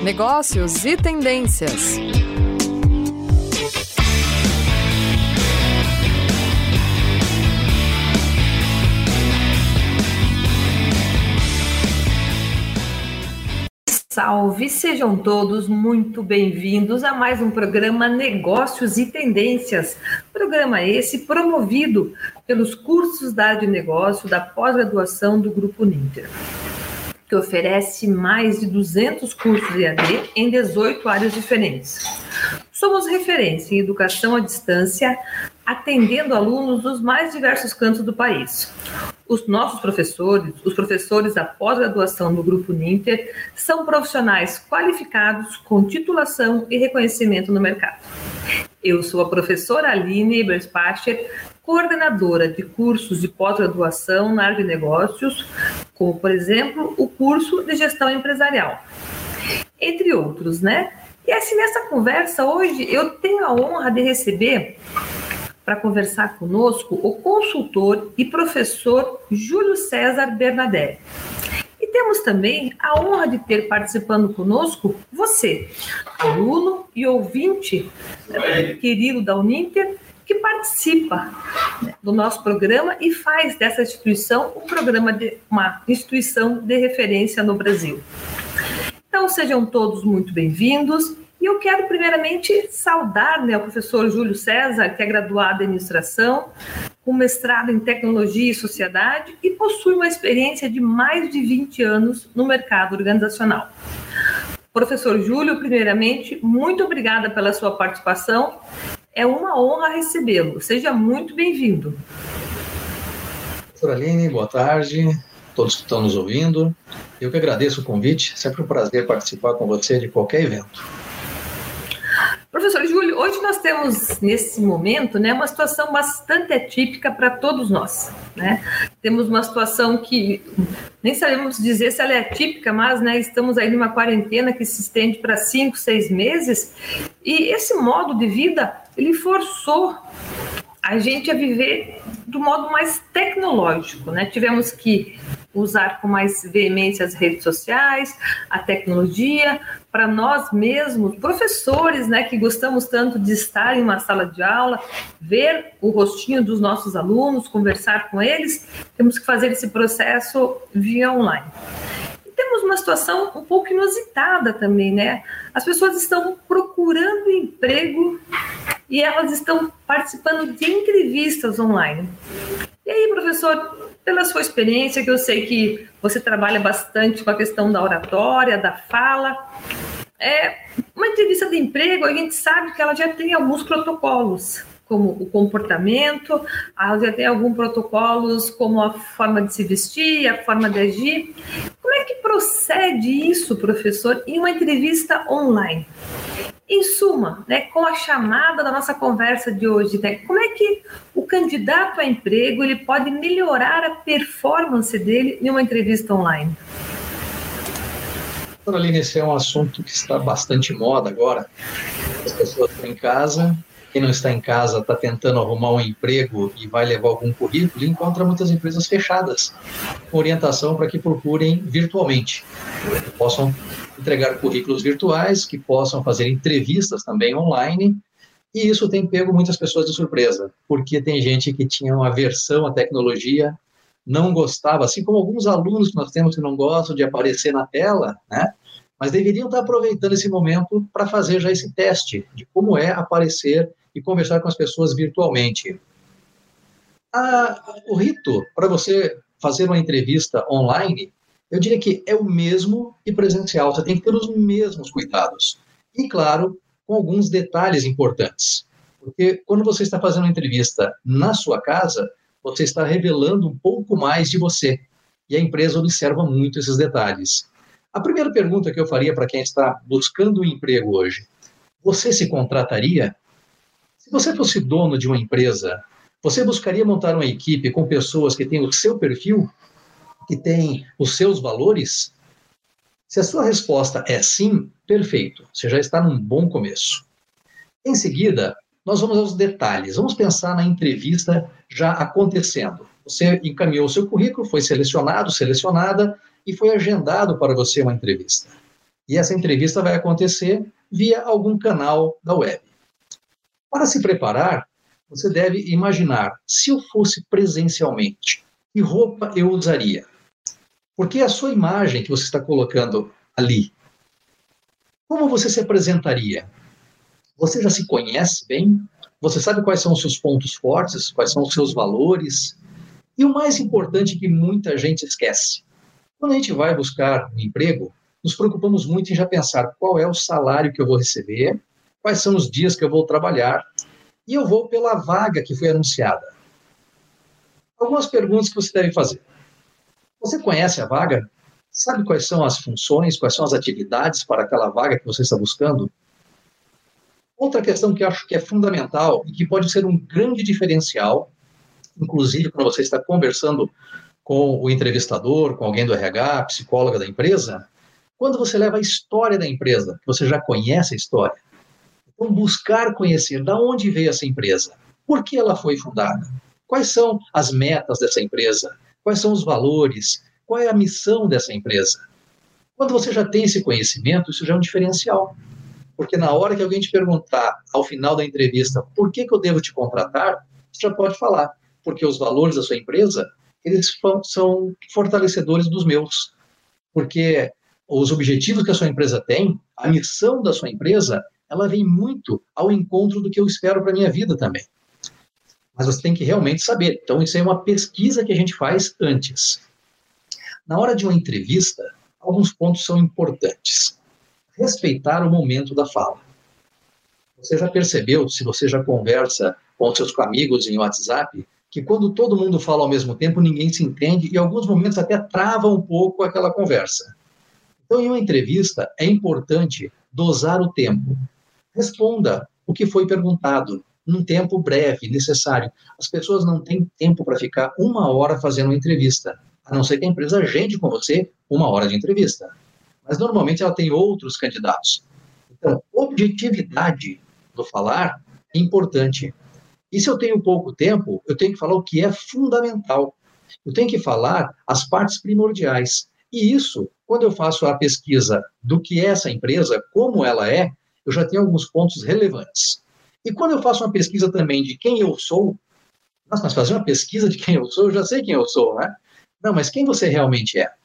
Negócios e tendências. Salve, sejam todos muito bem-vindos a mais um programa Negócios e Tendências. Programa esse promovido pelos cursos da área de negócio da pós-graduação do Grupo Ninter, que oferece mais de 200 cursos EAD em 18 áreas diferentes. Somos referência em educação à distância, atendendo alunos dos mais diversos cantos do país. Os nossos professores, os professores da pós-graduação do Grupo Ninter, são profissionais qualificados com titulação e reconhecimento no mercado. Eu sou a professora Aline Eberspacher, coordenadora de cursos de pós-graduação na área de negócios, como, por exemplo, o curso de gestão empresarial, entre outros, né? E assim, nessa conversa hoje, eu tenho a honra de receber, para conversar conosco, o consultor e professor Júlio César Bernadelli. E temos também a honra de ter participando conosco você, aluno e ouvinte querido da Uninter, que participa do nosso programa e faz dessa instituição uma instituição de referência no Brasil. Então, sejam todos muito bem-vindos. E eu quero, primeiramente, saudar o professor Júlio César, que é graduado em administração, com mestrado em tecnologia e sociedade e possui uma experiência de mais de 20 anos no mercado organizacional. Professor Júlio, primeiramente, muito obrigada pela sua participação. É uma honra recebê-lo. Seja muito bem-vindo. Professora Aline, boa tarde a todos que estão nos ouvindo. Eu que agradeço o convite. Sempre um prazer participar com você de qualquer evento. Professor Júlio, hoje nós temos, nesse momento, uma situação bastante atípica para todos nós, né? Temos uma situação que nem sabemos dizer se ela é atípica, mas estamos aí numa quarentena que se estende para 5, 6 meses, e esse modo de vida, ele forçou a gente a viver do modo mais tecnológico, né? Tivemos que usar com mais veemência as redes sociais, a tecnologia, para nós mesmos, professores, que gostamos tanto de estar em uma sala de aula, ver o rostinho dos nossos alunos, conversar com eles, temos que fazer esse processo via online. E temos uma situação um pouco inusitada também, As pessoas estão procurando emprego e elas estão participando de entrevistas online. E aí, professor, pela sua experiência, que eu sei que você trabalha bastante com a questão da oratória, da fala, uma entrevista de emprego, a gente sabe que ela já tem alguns protocolos, como o comportamento, ela já tem alguns protocolos como a forma de se vestir, a forma de agir. Como é que procede isso, professor, em uma entrevista online? Em suma, com a chamada da nossa conversa de hoje, como é que o candidato a emprego ele pode melhorar a performance dele em uma entrevista online? Dona Aline, esse é um assunto que está bastante moda agora. As pessoas estão em casa, quem não está em casa está tentando arrumar um emprego e vai levar algum currículo e encontra muitas empresas fechadas, com orientação para que procurem virtualmente, que possam entregar currículos virtuais, que possam fazer entrevistas também online, e isso tem pego muitas pessoas de surpresa, porque tem gente que tinha uma aversão à tecnologia, não gostava, assim como alguns alunos que nós temos que não gostam de aparecer na tela, mas deveriam estar aproveitando esse momento para fazer já esse teste de como é aparecer e conversar com as pessoas virtualmente. O rito para você fazer uma entrevista online, eu diria que é o mesmo que presencial, você tem que ter os mesmos cuidados. E, claro, com alguns detalhes importantes. Porque quando você está fazendo uma entrevista na sua casa, você está revelando um pouco mais de você. E a empresa observa muito esses detalhes. A primeira pergunta que eu faria para quem está buscando um emprego hoje: você se contrataria? Se você fosse dono de uma empresa, você buscaria montar uma equipe com pessoas que têm o seu perfil, que têm os seus valores? Se a sua resposta é sim, perfeito, você já está num bom começo. Em seguida, nós vamos aos detalhes, vamos pensar na entrevista já acontecendo. Você encaminhou o seu currículo, foi selecionado, selecionada, e foi agendado para você uma entrevista. E essa entrevista vai acontecer via algum canal da web. Para se preparar, você deve imaginar, se eu fosse presencialmente, que roupa eu usaria? Porque a sua imagem que você está colocando ali, como você se apresentaria? Você já se conhece bem? Você sabe quais são os seus pontos fortes? Quais são os seus valores? E o mais importante que muita gente esquece. Quando a gente vai buscar um emprego, nos preocupamos muito em já pensar qual é o salário que eu vou receber, quais são os dias que eu vou trabalhar, e eu vou pela vaga que foi anunciada. Algumas perguntas que você deve fazer. Você conhece a vaga? Sabe quais são as funções, quais são as atividades para aquela vaga que você está buscando? Outra questão que eu acho que é fundamental e que pode ser um grande diferencial, inclusive quando você está conversando com o entrevistador, com alguém do RH, psicóloga da empresa, quando você leva a história da empresa, que você já conhece a história. Então, buscar conhecer de onde veio essa empresa, por que ela foi fundada, quais são as metas dessa empresa, quais são os valores, qual é a missão dessa empresa. Quando você já tem esse conhecimento, isso já é um diferencial. Porque na hora que alguém te perguntar, ao final da entrevista, por que eu devo te contratar, você já pode falar, porque os valores da sua empresa, eles são fortalecedores dos meus. Porque os objetivos que a sua empresa tem, a missão da sua empresa, ela vem muito ao encontro do que eu espero para a minha vida também. Mas você tem que realmente saber. Então, isso é uma pesquisa que a gente faz antes. Na hora de uma entrevista, alguns pontos são importantes. Respeitar o momento da fala. Você já percebeu, se você já conversa com seus amigos em WhatsApp, que quando todo mundo fala ao mesmo tempo, ninguém se entende e em alguns momentos até trava um pouco aquela conversa. Então, em uma entrevista, é importante dosar o tempo. Responda o que foi perguntado, num tempo breve, necessário. As pessoas não têm tempo para ficar 1 hora fazendo uma entrevista, a não ser que a empresa agende com você 1 hora de entrevista. Mas, normalmente, ela tem outros candidatos. Então, objetividade do falar é importante. E se eu tenho pouco tempo, eu tenho que falar o que é fundamental. Eu tenho que falar as partes primordiais. E isso, quando eu faço a pesquisa do que é essa empresa, como ela é, eu já tenho alguns pontos relevantes. E quando eu faço uma pesquisa também de quem eu sou, nossa, mas fazer uma pesquisa de quem eu sou, eu já sei quem eu sou, né? Não, mas quem você realmente é?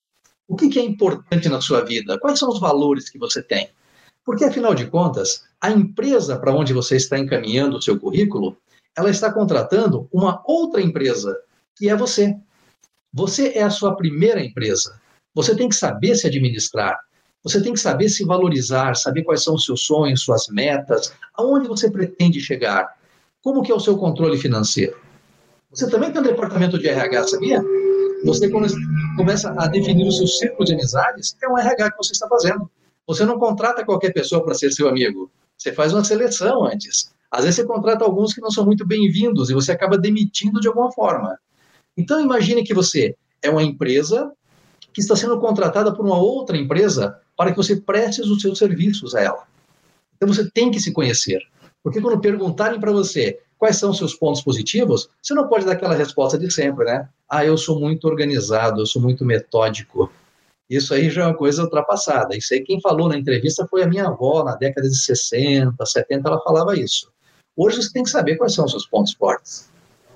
O que é importante na sua vida? Quais são os valores que você tem? Porque, afinal de contas, a empresa para onde você está encaminhando o seu currículo, ela está contratando uma outra empresa, que é você. Você é a sua primeira empresa. Você tem que saber se administrar. Você tem que saber se valorizar, saber quais são os seus sonhos, suas metas, aonde você pretende chegar, como que é o seu controle financeiro. Você também tem um departamento de RH, sabia? Você começa a definir o seu círculo de amizades, é um RH que você está fazendo. Você não contrata qualquer pessoa para ser seu amigo. Você faz uma seleção antes. Às vezes você contrata alguns que não são muito bem-vindos e você acaba demitindo de alguma forma. Então imagine que você é uma empresa que está sendo contratada por uma outra empresa para que você preste os seus serviços a ela. Então você tem que se conhecer. Porque quando perguntarem para você quais são os seus pontos positivos, você não pode dar aquela resposta de sempre, né? Ah, eu sou muito organizado, eu sou muito metódico. Isso aí já é uma coisa ultrapassada. Isso aí quem falou na entrevista foi a minha avó, na década de 60, 70, ela falava isso. Hoje você tem que saber quais são os seus pontos fortes.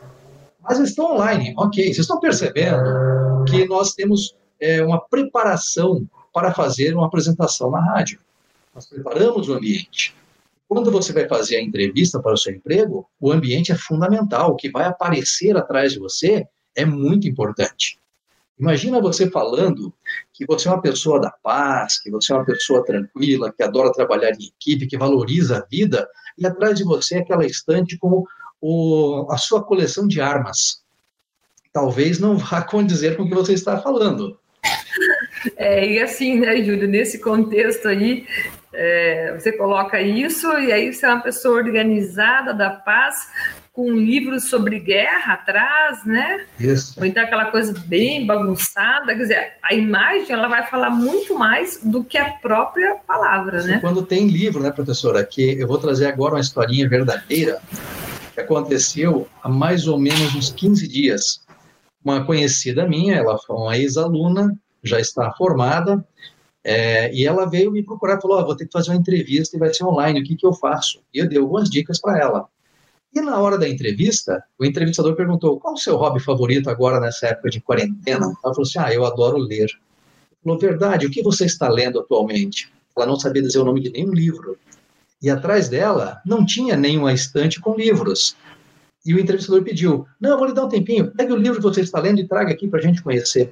Mas eles estão online, ok. Vocês estão percebendo que nós temos uma preparação para fazer uma apresentação na rádio. Nós preparamos o ambiente. Quando você vai fazer a entrevista para o seu emprego, o ambiente é fundamental. O que vai aparecer atrás de você é muito importante. Imagina você falando que você é uma pessoa da paz, que você é uma pessoa tranquila, que adora trabalhar em equipe, que valoriza a vida, e atrás de você é aquela estante com a sua coleção de armas. Talvez não vá condizer com o que você está falando. E assim, né, Júlio, nesse contexto aí, você coloca isso, e aí você é uma pessoa organizada, da paz, com livros sobre guerra atrás, né? Isso. Ou então aquela coisa bem bagunçada, quer dizer, a imagem, ela vai falar muito mais do que a própria palavra, né? Quando tem livro, né, professora, que eu vou trazer agora uma historinha verdadeira, que aconteceu há mais ou menos uns 15 dias. Uma conhecida minha, ela foi uma ex-aluna, já está formada, E ela veio me procurar, falou, vou ter que fazer uma entrevista e vai ser online, o que eu faço? E eu dei algumas dicas para ela. E na hora da entrevista, o entrevistador perguntou, qual o seu hobby favorito agora nessa época de quarentena? Ela falou assim, eu adoro ler. Ele falou, verdade, o que você está lendo atualmente? Ela não sabia dizer o nome de nenhum livro. E atrás dela não tinha nenhuma estante com livros. E o entrevistador pediu, não, eu vou lhe dar um tempinho, pegue o livro que você está lendo e traga aqui para a gente conhecer.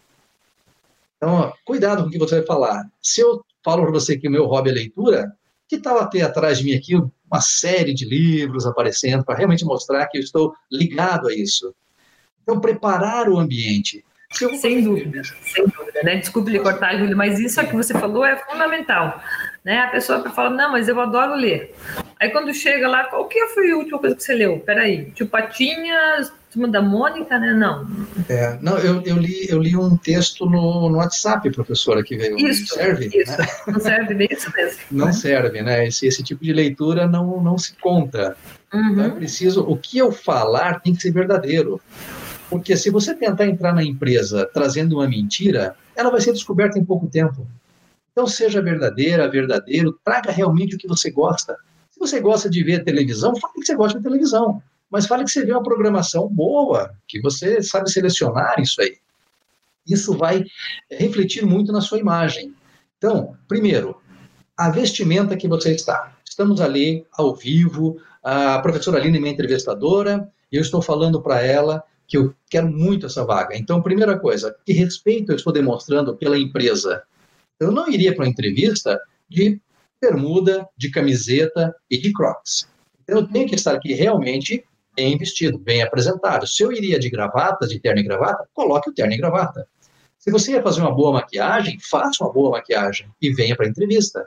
Então, cuidado com o que você vai falar. Se eu falo para você que o meu hobby é leitura, que tal ter atrás de mim aqui uma série de livros aparecendo para realmente mostrar que eu estou ligado a isso? Então, preparar o ambiente. Sem dúvida, né? Desculpe lhe cortar, Júlio, mas isso que você falou é fundamental, né? A pessoa fala, não, mas eu adoro ler. Aí quando chega lá, qual que foi a última coisa que você leu? Peraí, Tio Patinhas, Turma da Mônica, né? Não. Não, eu li um texto no WhatsApp, professora, que veio. Isso, serve? Isso. Né? Não serve bem isso mesmo. Não serve, né? Esse tipo de leitura não se conta. Então é preciso, o que eu falar tem que ser verdadeiro. Porque se você tentar entrar na empresa trazendo uma mentira, ela vai ser descoberta em pouco tempo. Então seja verdadeiro, traga realmente o que você gosta. Se você gosta de ver televisão, fale que você gosta de televisão. Mas fale que você vê uma programação boa, que você sabe selecionar isso aí. Isso vai refletir muito na sua imagem. Então, primeiro, a vestimenta que você está. Estamos ali, ao vivo, a professora Aline é minha entrevistadora, e eu estou falando para ela que eu quero muito essa vaga. Então, primeira coisa, que respeito eu estou demonstrando pela empresa? Eu não iria para uma entrevista de bermuda, de camiseta e de crocs. Então, eu tenho que estar aqui realmente bem vestido, bem apresentado. Se eu iria de gravata, de terno e gravata, coloque o terno e gravata. Se você ia fazer uma boa maquiagem, faça uma boa maquiagem e venha para a entrevista.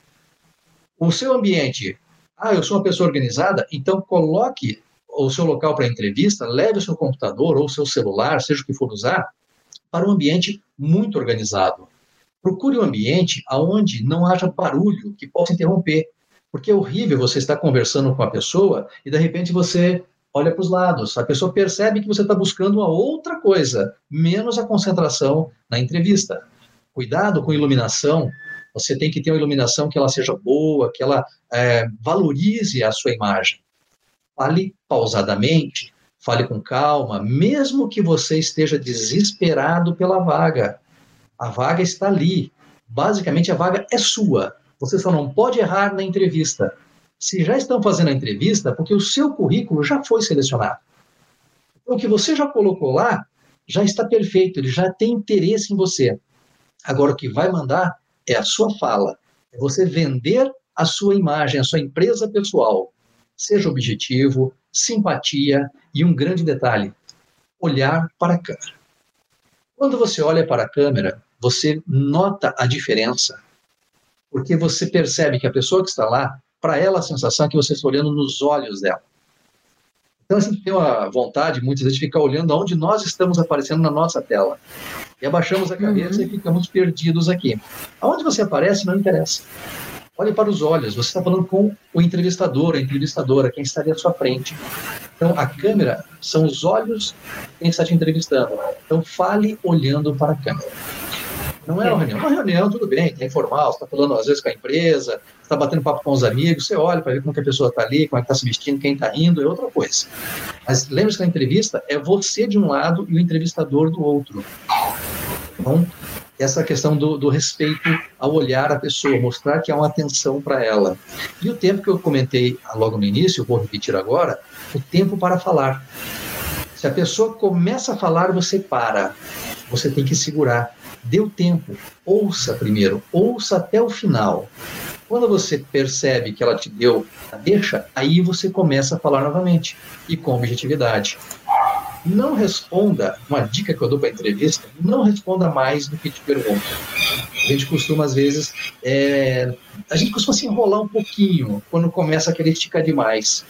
O seu ambiente, eu sou uma pessoa organizada, então coloque o seu local para entrevista, leve o seu computador ou o seu celular, seja o que for usar, para um ambiente muito organizado. Procure um ambiente onde não haja barulho que possa interromper, porque é horrível você estar conversando com a pessoa e, de repente, você olha para os lados. A pessoa percebe que você está buscando uma outra coisa, menos a concentração na entrevista. Cuidado com iluminação. Você tem que ter uma iluminação que ela seja boa, que ela valorize a sua imagem. Fale pausadamente, fale com calma, mesmo que você esteja desesperado pela vaga. A vaga está ali. Basicamente, a vaga é sua. Você só não pode errar na entrevista. Se já estão fazendo a entrevista, porque o seu currículo já foi selecionado. Então, o que você já colocou lá já está perfeito, ele já tem interesse em você. Agora, o que vai mandar é a sua fala. É você vender a sua imagem, a sua empresa pessoal. Seja objetivo, simpatia e um grande detalhe, olhar para a câmera. Quando você olha para a câmera, você nota a diferença, porque você percebe que a pessoa que está lá, para ela a sensação é que você está olhando nos olhos dela. Então a gente tem uma vontade, muitas vezes, de ficar olhando aonde nós estamos aparecendo na nossa tela. E abaixamos a cabeça e ficamos perdidos aqui. Aonde você aparece não interessa. Olhe para os olhos, você está falando com o entrevistador, a entrevistadora, quem está ali à sua frente. Então, a câmera são os olhos de quem está te entrevistando. Então, fale olhando para a câmera. Não é uma reunião. Uma reunião, tudo bem, é informal, você está falando às vezes com a empresa, você está batendo papo com os amigos, você olha para ver como que a pessoa está ali, como é que está se vestindo, quem está rindo, é outra coisa. Mas lembre-se que a entrevista é você de um lado e o entrevistador do outro. Então, essa questão do respeito ao olhar a pessoa, mostrar que há uma atenção para ela. E o tempo que eu comentei logo no início, vou repetir agora, o tempo para falar. Se a pessoa começa a falar, você para. Você tem que segurar. Dê o tempo. Ouça primeiro. Ouça até o final. Quando você percebe que ela te deu a deixa, aí você começa a falar novamente. E com objetividade. Não responda, uma dica que eu dou para a entrevista, não responda mais do que te pergunto. A gente costuma, às vezes, se enrolar um pouquinho quando começa a querer esticar demais.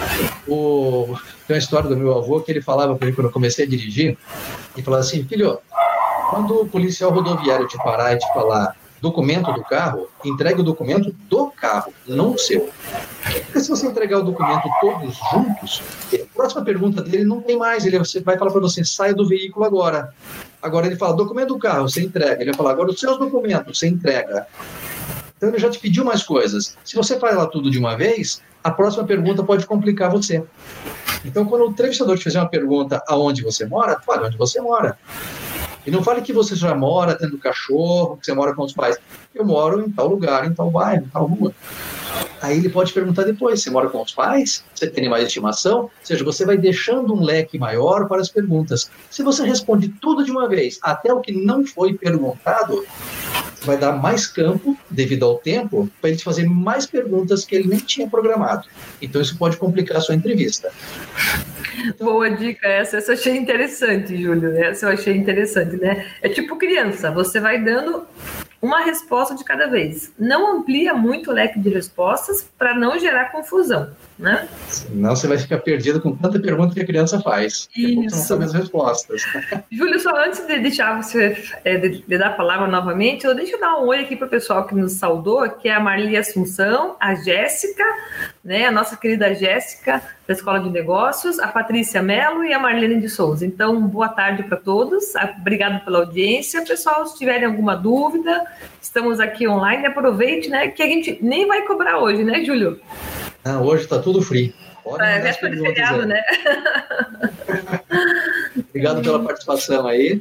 Tem uma história do meu avô que ele falava para mim quando eu comecei a dirigir, e falava assim, filho, quando o policial rodoviário te parar e te falar documento do carro, entregue o documento do carro, não o seu. Porque se você entregar o documento todos juntos, a próxima pergunta dele não tem mais, ele vai falar para você, saia do veículo agora. Agora ele fala, documento do carro, você entrega. Ele vai falar, agora os seus documentos, você entrega. Então ele já te pediu mais coisas. Se você faz lá tudo de uma vez, a próxima pergunta pode complicar você. Então, quando o entrevistador te fizer uma pergunta aonde você mora, fale onde você mora. E não fale que você já mora tendo cachorro, que você mora com os pais. Eu moro em tal lugar, em tal bairro, em tal rua. Aí ele pode perguntar depois, você mora com os pais? Você tem mais estimação? Ou seja, você vai deixando um leque maior para as perguntas. Se você responde tudo de uma vez, até o que não foi perguntado, vai dar mais campo, devido ao tempo, para ele te fazer mais perguntas que ele nem tinha programado. Então isso pode complicar a sua entrevista. Boa dica essa eu achei interessante, Júlio, essa eu achei interessante, né? É tipo criança, você vai dando uma resposta de cada vez. Não amplia muito o leque de respostas para não gerar confusão, né? Senão você vai ficar perdido com tanta pergunta que a criança faz. Depois você não sabe as respostas. Júlio, só antes de deixar você de dar a palavra novamente, deixa eu dar um oi aqui para o pessoal que nos saudou, que é a Marli Assunção, a Jéssica, né, a nossa querida Jéssica, da Escola de Negócios, a Patrícia Mello e a Marlene de Souza. Então, boa tarde para todos, obrigado pela audiência. Pessoal, se tiverem alguma dúvida, estamos aqui online, aproveite, né, que a gente nem vai cobrar hoje, né, Júlio? Ah, hoje está tudo free. Véspera de feriado, né? Obrigado pela participação aí.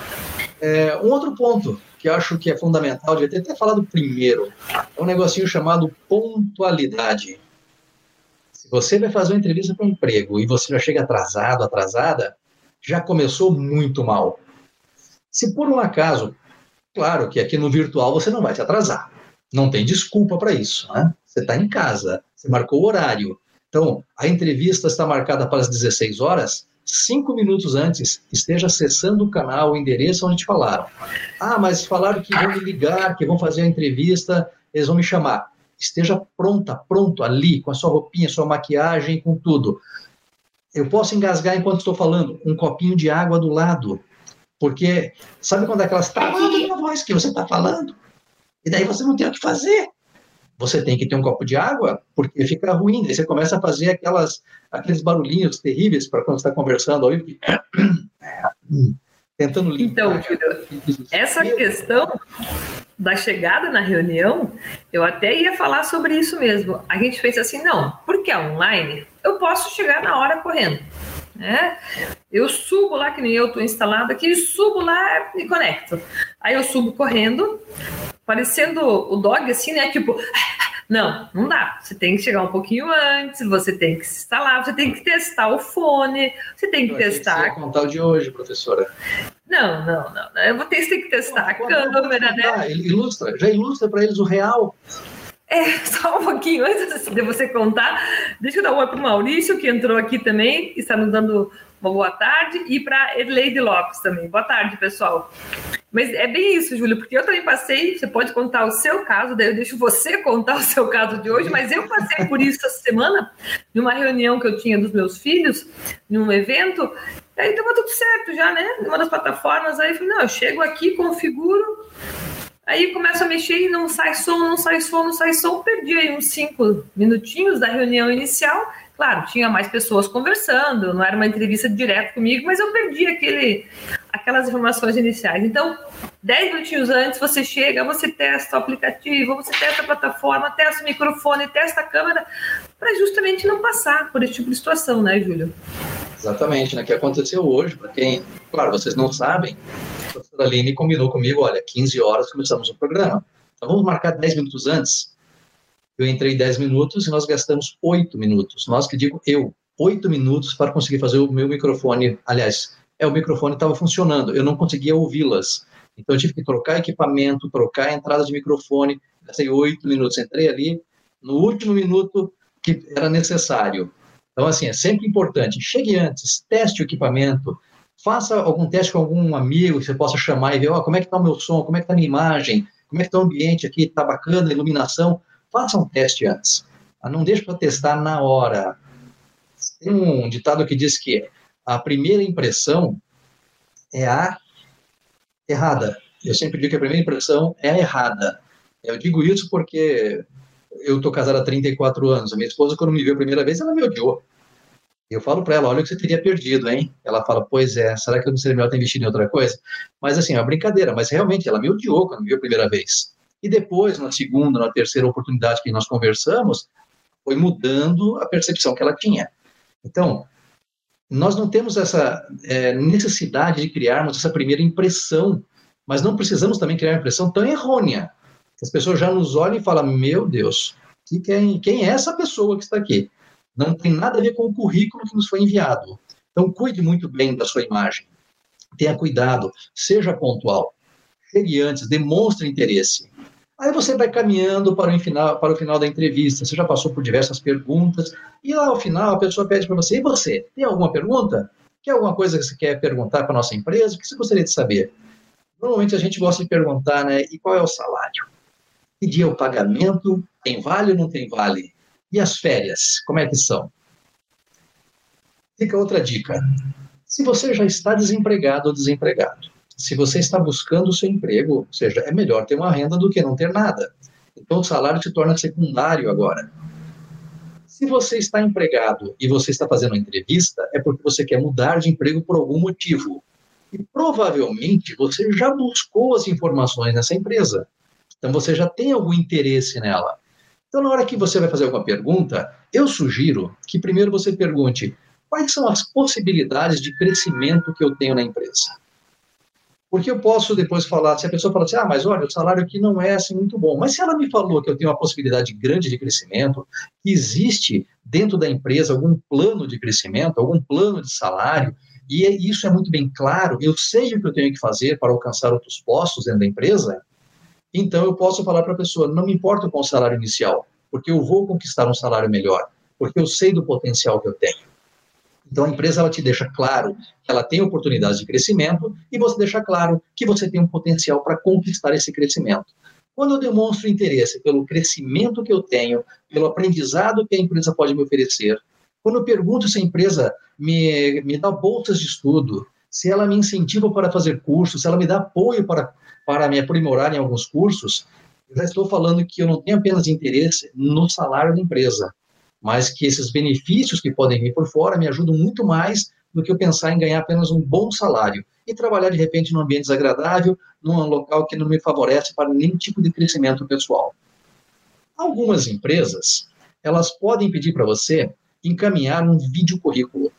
Um outro ponto que eu acho que é fundamental, devia ter até falado primeiro, é um negocinho chamado pontualidade. Se você vai fazer uma entrevista para um emprego e você já chega atrasado, atrasada, já começou muito mal. Se por um acaso, claro que aqui no virtual você não vai se atrasar, não tem desculpa para isso, né? Você está em casa, você marcou o horário. Então, a entrevista está marcada para as 16 horas, 5 minutos antes, esteja acessando o canal, o endereço onde te falaram. Ah, mas falaram que vão me ligar, que vão fazer a entrevista, eles vão me chamar. Esteja pronto ali, com a sua roupinha, sua maquiagem, com tudo. Eu posso engasgar enquanto estou falando, um copinho de água do lado, porque sabe quando é aquelas travadas na voz que você está falando? E daí você não tem o que fazer. Você tem que ter um copo de água, porque fica ruim. Daí você começa a fazer aqueles barulhinhos terríveis para quando você está conversando aí, tentando limpar. Então, Júlio, essa questão da chegada na reunião, eu até ia falar sobre isso mesmo. A gente pensa assim, não, porque é online, eu posso chegar na hora correndo. Né? Eu subo lá, que nem eu estou instalado aqui, subo lá e conecto. Aí eu subo correndo, parecendo o dog assim, né? Tipo, não dá. Você tem que chegar um pouquinho antes, você tem que se instalar, você tem que testar o fone, você tem que testar. Você ia contar o de hoje, professora. Não. Você tem que testar a câmera, né? Já ilustra para eles o real. Só um pouquinho antes de você contar, deixa eu dar um oi para o Maurício, que entrou aqui também, está nos dando uma boa tarde, e para Edleide Lopes também. Boa tarde, pessoal. Mas é bem isso, Júlio, porque eu também passei, você pode contar o seu caso, daí eu deixo você contar o seu caso de hoje, mas eu passei por isso essa semana, numa reunião que eu tinha dos meus filhos, num evento, e aí estava tudo certo já, né? Numa das plataformas, aí eu falei, não, eu chego aqui, configuro, aí começa a mexer e não sai som, perdi aí uns 5 minutinhos da reunião inicial. Claro, tinha mais pessoas conversando, não era uma entrevista direto comigo, mas eu perdi aquelas informações iniciais. Então, 10 minutinhos antes, você chega, você testa o aplicativo, você testa a plataforma, testa o microfone, testa a câmera, para justamente não passar por esse tipo de situação, né, Júlio? Exatamente, né? O que aconteceu hoje, para quem, claro, vocês não sabem, a professora Aline combinou comigo, olha, 15 horas começamos o programa, então vamos marcar 10 minutos antes. Eu entrei 10 minutos e nós gastamos 8 minutos. Nós que digo eu, 8 minutos para conseguir fazer o meu microfone. Aliás, o microfone estava funcionando, eu não conseguia ouvi-las. Então eu tive que trocar equipamento, trocar a entrada de microfone. Gastei 8 minutos. Entrei ali no último minuto que era necessário. Então, assim, é sempre importante. Chegue antes, teste o equipamento, faça algum teste com algum amigo que você possa chamar e ver, como é que está o meu som, como é que está a minha imagem, como é que está o ambiente aqui, está bacana, a iluminação. Faça um teste antes. Não deixe para testar na hora. Tem um ditado que diz que a primeira impressão é a errada. Eu sempre digo que a primeira impressão é a errada. Eu digo isso porque eu estou casado há 34 anos. A minha esposa, quando me viu a primeira vez, ela me odiou. Eu falo para ela, olha o que você teria perdido, hein? Ela fala, pois é, será que eu não seria melhor ter investido em outra coisa? Mas assim, é uma brincadeira, mas realmente ela me odiou quando me viu a primeira vez. E depois, na segunda, na terceira oportunidade que nós conversamos, foi mudando a percepção que ela tinha. Então, nós não temos essa necessidade de criarmos essa primeira impressão, mas não precisamos também criar uma impressão tão errônea, que as pessoas já nos olham e falam, meu Deus, quem é essa pessoa que está aqui? Não tem nada a ver com o currículo que nos foi enviado. Então, cuide muito bem da sua imagem. Tenha cuidado, seja pontual. Chegue antes, demonstre interesse. Aí você vai caminhando para o final da entrevista. Você já passou por diversas perguntas. E lá, ao final, a pessoa pede para você, e você, tem alguma pergunta? Quer alguma coisa que você quer perguntar para a nossa empresa? O que você gostaria de saber? Normalmente, a gente gosta de perguntar, né? E qual é o salário? Que dia é o pagamento? Tem vale ou não tem vale? E as férias, como é que são? Fica outra dica. Se você já está desempregado ou desempregado, se você está buscando o seu emprego, ou seja, é melhor ter uma renda do que não ter nada. Então, o salário se torna secundário agora. Se você está empregado e você está fazendo uma entrevista, é porque você quer mudar de emprego por algum motivo. E provavelmente você já buscou as informações nessa empresa. Então, você já tem algum interesse nela. Então, na hora que você vai fazer alguma pergunta, eu sugiro que primeiro você pergunte quais são as possibilidades de crescimento que eu tenho na empresa. Porque eu posso depois falar, se a pessoa fala assim, mas olha, o salário aqui não é assim muito bom. Mas se ela me falou que eu tenho uma possibilidade grande de crescimento, que existe dentro da empresa algum plano de crescimento, algum plano de salário, e isso é muito bem claro, eu sei o que eu tenho que fazer para alcançar outros postos dentro da empresa, então eu posso falar para a pessoa, não me importa com o salário inicial, porque eu vou conquistar um salário melhor, porque eu sei do potencial que eu tenho. Então a empresa ela te deixa claro que ela tem oportunidades de crescimento e você deixa claro que você tem um potencial para conquistar esse crescimento. Quando eu demonstro interesse pelo crescimento que eu tenho, pelo aprendizado que a empresa pode me oferecer, quando eu pergunto se a empresa me dá bolsas de estudo, se ela me incentiva para fazer cursos, se ela me dá apoio para me aprimorar em alguns cursos, eu já estou falando que eu não tenho apenas interesse no salário da empresa, mas que esses benefícios que podem vir por fora me ajudam muito mais do que eu pensar em ganhar apenas um bom salário e trabalhar, de repente, num ambiente desagradável, num local que não me favorece para nenhum tipo de crescimento pessoal. Algumas empresas, elas podem pedir para você encaminhar um vídeo currículo.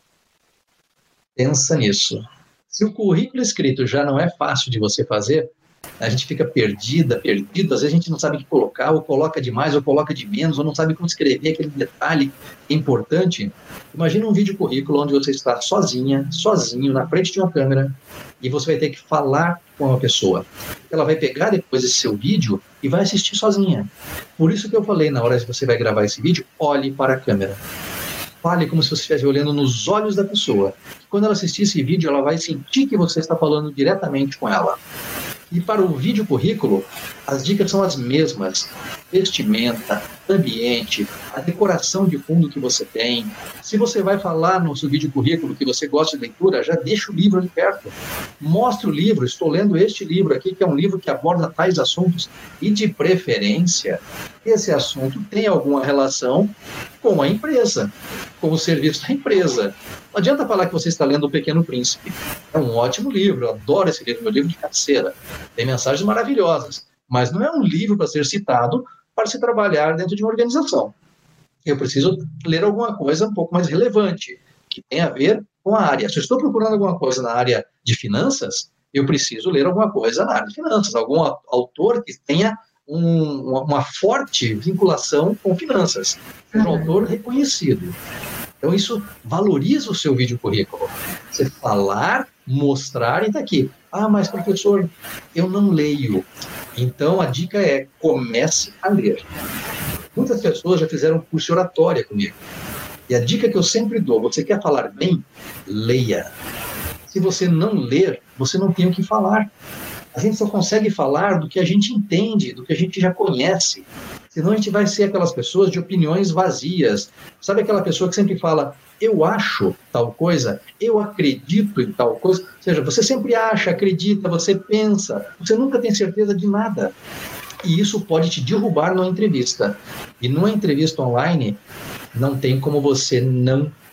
Pensa nisso. Se o currículo escrito já não é fácil de você fazer, a gente fica perdido, às vezes a gente não sabe o que colocar, ou coloca demais, ou coloca de menos, ou não sabe como escrever aquele detalhe importante. Imagina um vídeo currículo onde você está sozinho, na frente de uma câmera, e você vai ter que falar com uma pessoa. Ela vai pegar depois esse seu vídeo e vai assistir sozinha. Por isso que eu falei, na hora que você vai gravar esse vídeo, olhe para a câmera. Fale como se você estivesse olhando nos olhos da pessoa. Quando ela assistir esse vídeo, ela vai sentir que você está falando diretamente com ela. E para o vídeo currículo, as dicas são as mesmas. Vestimenta, ambiente, a decoração de fundo que você tem. Se você vai falar no seu vídeo currículo que você gosta de leitura, já deixa o livro ali perto. Mostre o livro, estou lendo este livro aqui, que é um livro que aborda tais assuntos. E de preferência, esse assunto tem alguma relação com a empresa, com o serviço da empresa. Não adianta falar que você está lendo O Pequeno Príncipe. É um ótimo livro, eu adoro esse livro, meu livro de cabeceira. Tem mensagens maravilhosas, mas não é um livro para ser citado para se trabalhar dentro de uma organização. Eu preciso ler alguma coisa um pouco mais relevante, que tem a ver com a área. Se eu estou procurando alguma coisa na área de finanças, eu preciso ler alguma coisa na área de finanças, algum autor que tenha uma forte vinculação com finanças, seja um autor reconhecido. Então, isso valoriza o seu vídeo currículo. Você falar, mostrar e está aqui. Mas professor, eu não leio. Então, a dica é, comece a ler. Muitas pessoas já fizeram curso de oratória comigo. E a dica que eu sempre dou, você quer falar bem? Leia. Se você não ler, você não tem o que falar. A gente só consegue falar do que a gente entende, do que a gente já conhece. Senão a gente vai ser aquelas pessoas de opiniões vazias. Sabe aquela pessoa que sempre fala, eu acho tal coisa, eu acredito em tal coisa. Ou seja, você sempre acha, acredita, você pensa, você nunca tem certeza de nada. E isso pode te derrubar numa entrevista. E numa entrevista online, não tem como você não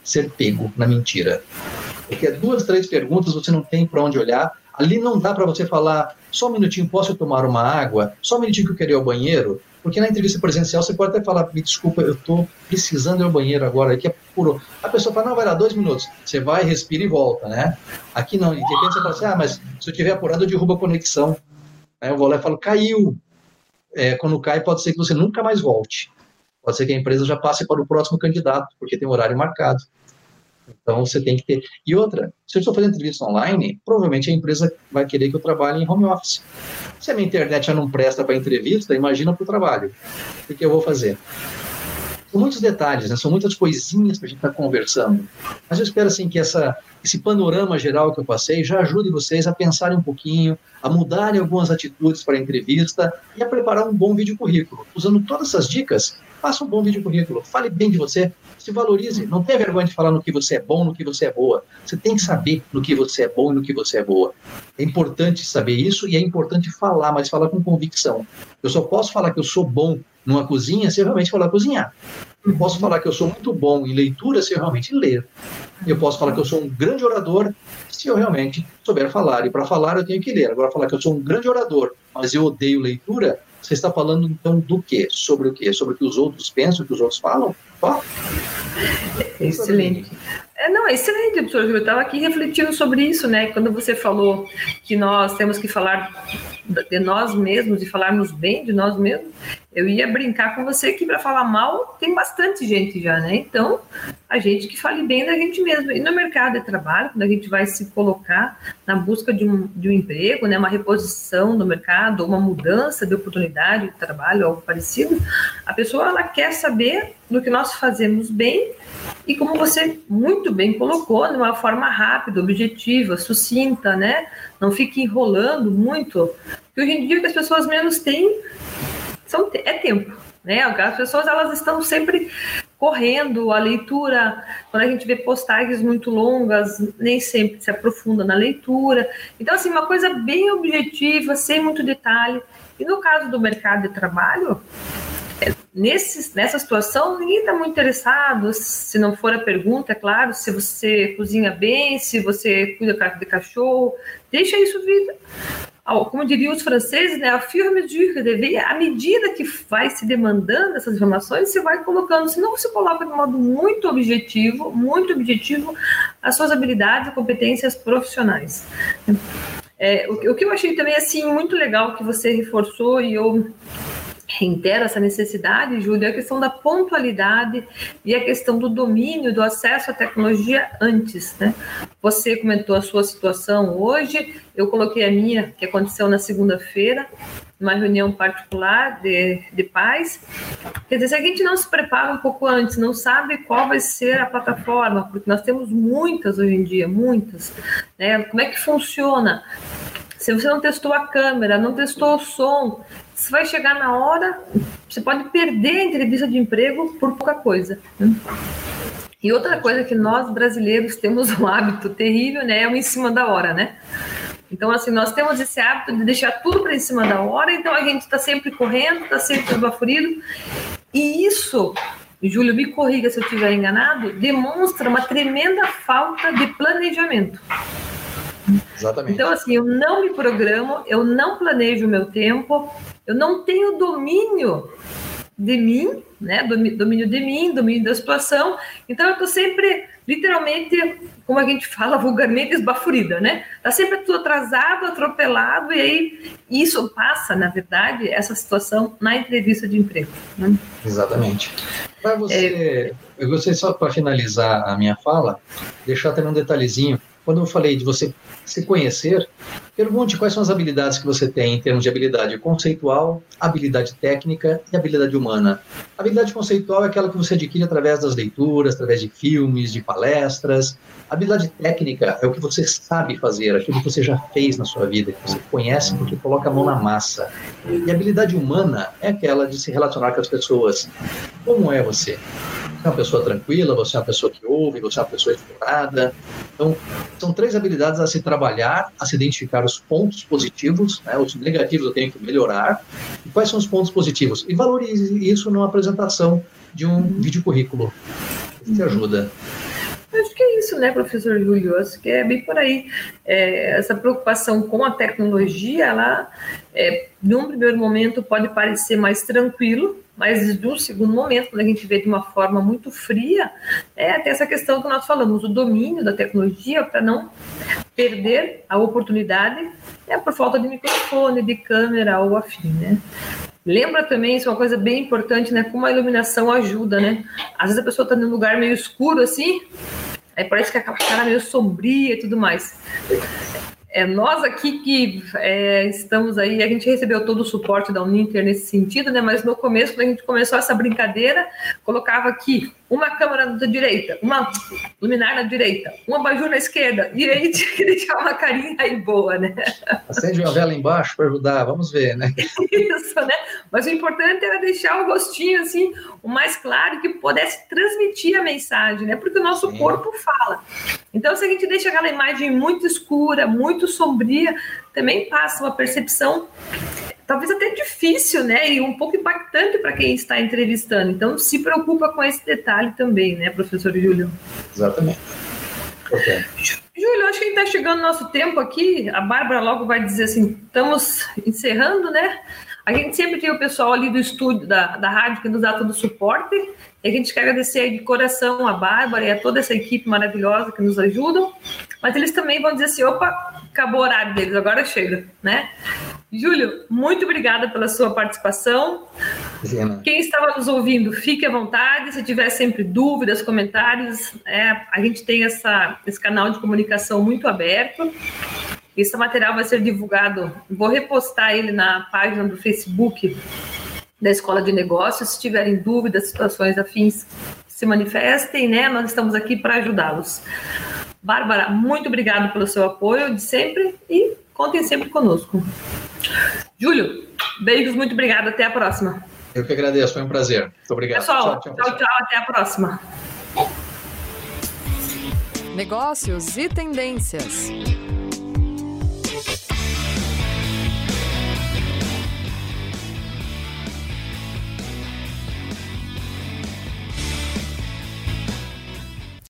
ser pego na mentira. Porque 2, 3 perguntas você não tem para onde olhar. Ali não dá para você falar, só um minutinho, posso tomar uma água? Só um minutinho que eu quero ir ao banheiro? Porque na entrevista presencial você pode até falar, me desculpa, eu estou precisando ir ao banheiro agora, aqui é puro. A pessoa fala, não, vai lá, 2 minutos. Você vai, respira e volta, né? Aqui não, e de repente você fala assim, mas se eu estiver apurado, eu derrubo a conexão. Aí eu vou lá e falo, caiu. Quando cai, pode ser que você nunca mais volte. Pode ser que a empresa já passe para o próximo candidato, porque tem horário marcado. Então, você tem que ter... E outra, se eu estou fazendo entrevista online, provavelmente a empresa vai querer que eu trabalhe em home office. Se a minha internet já não presta para entrevista, imagina para o trabalho. O que eu vou fazer? São muitos detalhes, né? São muitas coisinhas para a gente estar conversando. Mas eu espero assim, que esse panorama geral que eu passei já ajude vocês a pensarem um pouquinho, a mudarem algumas atitudes para a entrevista e a preparar um bom vídeo currículo. Usando todas essas dicas, faça um bom vídeo currículo, fale bem de você, se valorize, não tenha vergonha de falar no que você é bom, no que você é boa. Você tem que saber no que você é bom e no que você é boa. É importante saber isso e é importante falar, mas falar com convicção. Eu só posso falar que eu sou bom numa cozinha se eu realmente falar cozinhar. Eu posso falar que eu sou muito bom em leitura se eu realmente ler. Eu posso falar que eu sou um grande orador se eu realmente souber falar. E para falar eu tenho que ler. Agora, falar que eu sou um grande orador, mas eu odeio leitura, você está falando então do quê? Sobre o quê? Sobre o que os outros pensam, o que os outros falam? Excelente. É excelente, professor Júlio. Eu estava aqui refletindo sobre isso, né? Quando você falou que nós temos que falar de nós mesmos e falarmos bem de nós mesmos, eu ia brincar com você que para falar mal tem bastante gente já, né? Então, a gente que fale bem da gente mesmo. E no mercado de trabalho, quando a gente vai se colocar na busca de um emprego, né? Uma reposição no mercado, uma mudança de oportunidade de trabalho, algo parecido, a pessoa ela quer saber do que nós fazemos bem e como você muito bem colocou, de uma forma rápida, objetiva, sucinta, né? Não fique enrolando muito, porque hoje em dia o que as pessoas menos têm é tempo, né? As pessoas elas estão sempre correndo, a leitura, quando a gente vê postagens muito longas, nem sempre se aprofunda na leitura. Então, assim, uma coisa bem objetiva, sem muito detalhe. E no caso do mercado de trabalho, nessa situação, ninguém está muito interessado, se não for a pergunta, é claro, se você cozinha bem, se você cuida de cachorro, deixa isso vir, como diriam os franceses, né, à fur et à mesure, à medida que vai se demandando essas informações, você vai colocando, senão você coloca de modo muito objetivo, as suas habilidades e competências profissionais. O que eu achei também, assim, muito legal que você reforçou e eu reitero essa necessidade, Júlio, é a questão da pontualidade e a questão do domínio, do acesso à tecnologia antes, né? Você comentou a sua situação hoje, eu coloquei a minha, que aconteceu na segunda-feira, numa reunião particular de pais. Quer dizer, se a gente não se prepara um pouco antes, não sabe qual vai ser a plataforma, porque nós temos muitas hoje em dia, muitas, né? Como é que funciona? Se você não testou a câmera, não testou o som, você vai chegar na hora, você pode perder a entrevista de emprego por pouca coisa, né? E outra coisa que nós brasileiros temos um hábito terrível, né, é o em cima da hora, né? Então, assim, nós temos esse hábito de deixar tudo para em cima da hora, então a gente está sempre correndo, está sempre esbaforido, e isso, Júlio, me corriga se eu estiver enganado, demonstra uma tremenda falta de planejamento. Exatamente. Então, assim, eu não me programo, eu não planejo o meu tempo, eu não tenho domínio de mim, né? Domínio de mim, domínio da situação. Então, eu estou sempre, literalmente, como a gente fala vulgarmente, esbaforida, né? Está sempre tudo atrasado, atropelado, e aí isso passa, na verdade, essa situação na entrevista de emprego, né? Exatamente. Para você, eu gostaria só para finalizar a minha fala, deixar também um detalhezinho. Quando eu falei de você se conhecer, pergunte quais são as habilidades que você tem em termos de habilidade conceitual, habilidade técnica e habilidade humana. A habilidade conceitual é aquela que você adquire através das leituras, através de filmes, de palestras. A habilidade técnica é o que você sabe fazer, aquilo que você já fez na sua vida, que você conhece porque coloca a mão na massa. E a habilidade humana é aquela de se relacionar com as pessoas. Como é você? Você é uma pessoa tranquila, você é uma pessoa que ouve, você é uma pessoa explorada. Então, são 3 habilidades a se trabalhar, a se identificar os pontos positivos, né? Os negativos eu tenho que melhorar. E quais são os pontos positivos? E valorize isso numa apresentação de um vídeo currículo. Isso te ajuda. Acho que é isso, né, professor Júlio? Acho que é bem por aí. Essa preocupação com a tecnologia, ela, num primeiro momento, pode parecer mais tranquilo, mas de um segundo momento, quando a gente vê de uma forma muito fria, até essa questão que nós falamos, o domínio da tecnologia para não perder a oportunidade por falta de microfone, de câmera ou afim, né? Lembra também, isso é uma coisa bem importante, né? Como a iluminação ajuda, né? Às vezes a pessoa está num lugar meio escuro assim, aí parece que aquela cara meio sombria e tudo mais. Nós aqui que estamos aí, a gente recebeu todo o suporte da Uninter nesse sentido, né? Mas no começo, quando a gente começou essa brincadeira, colocava aqui uma câmera da direita, uma luminar na direita, um abajur na esquerda, e aí tinha que deixar uma carinha aí boa, né? Acende uma vela embaixo para ajudar, vamos ver, né? Isso, né? Mas o importante era deixar o rostinho assim, o mais claro, que pudesse transmitir a mensagem, né? Porque o nosso corpo fala. Então, se a gente deixa aquela imagem muito escura, muito sombria, também passa uma percepção talvez até difícil, né, e um pouco impactante para quem está entrevistando. Então, se preocupa com esse detalhe também, né, professor Júlio? Exatamente. Okay. Júlio, acho que a gente está chegando no nosso tempo aqui. A Bárbara logo vai dizer assim, estamos encerrando, né? A gente sempre tem o pessoal ali do estúdio, da rádio, que nos dá todo o suporte. E a gente quer agradecer aí de coração a Bárbara e a toda essa equipe maravilhosa que nos ajudam. Mas eles também vão dizer assim, opa, acabou o horário deles, agora chega, né? Júlio, muito obrigada pela sua participação. Sim. Quem estava nos ouvindo, fique à vontade. Se tiver sempre dúvidas, comentários, a gente tem esse canal de comunicação muito aberto. Esse material vai ser divulgado, vou repostar ele na página do Facebook da Escola de Negócios. Se tiverem dúvidas, situações afins, se manifestem, né? Nós estamos aqui para ajudá-los. Bárbara, muito obrigado pelo seu apoio de sempre e contem sempre conosco. Júlio, beijos, muito obrigado, até a próxima. Eu que agradeço, foi um prazer. Muito obrigado. Pessoal, tchau, até a próxima. Negócios e tendências.